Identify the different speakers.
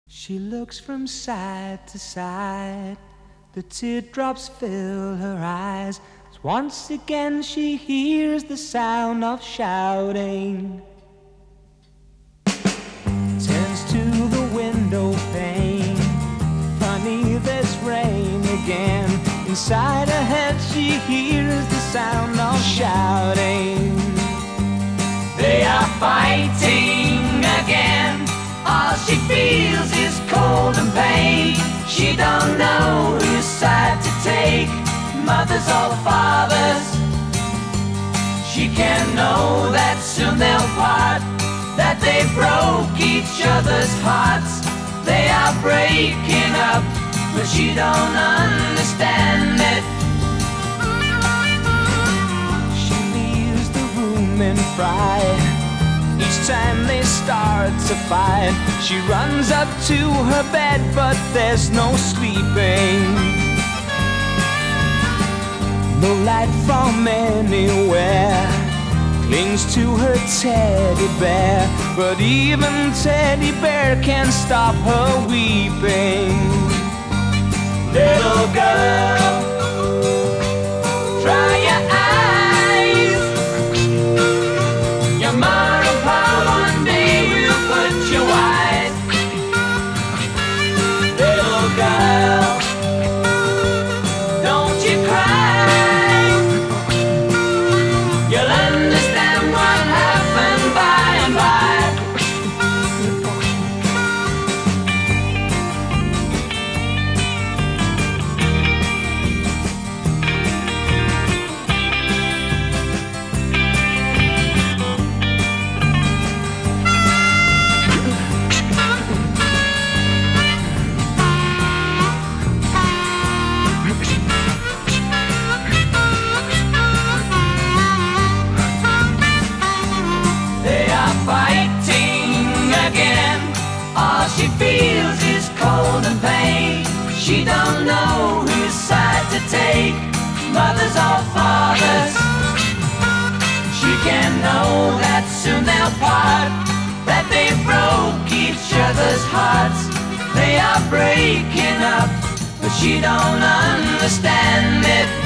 Speaker 1: She looks from side to side, the teardrops fill her eyes, as once again she hears the sound of shouting. Turns to the window pane, funny there's rain again. Inside her head she hears the sound of shouting. They are fighting again. All she feels is cold and pain. She don't know whose side to take, mothers or fathers. She can't know that soon they'll part, that they broke each other's hearts. They are breaking up, but she don't understand it. She leaves the room in fright. Each time they start to fight, she runs up to her bed, but there's no sleeping. No light from anywhere clings to her teddy bear, but even teddy bear can't stop her weeping. Little girl, dry your eyes. Your mom and pa one day will put you wise. Little girl, don't you cry. You'll understand what happened by and by. She feels is cold and pain. She don't know whose side to take, mothers or fathers. She can't know that soon they'll part, that they broke each other's hearts. They are breaking up, but she don't understand it.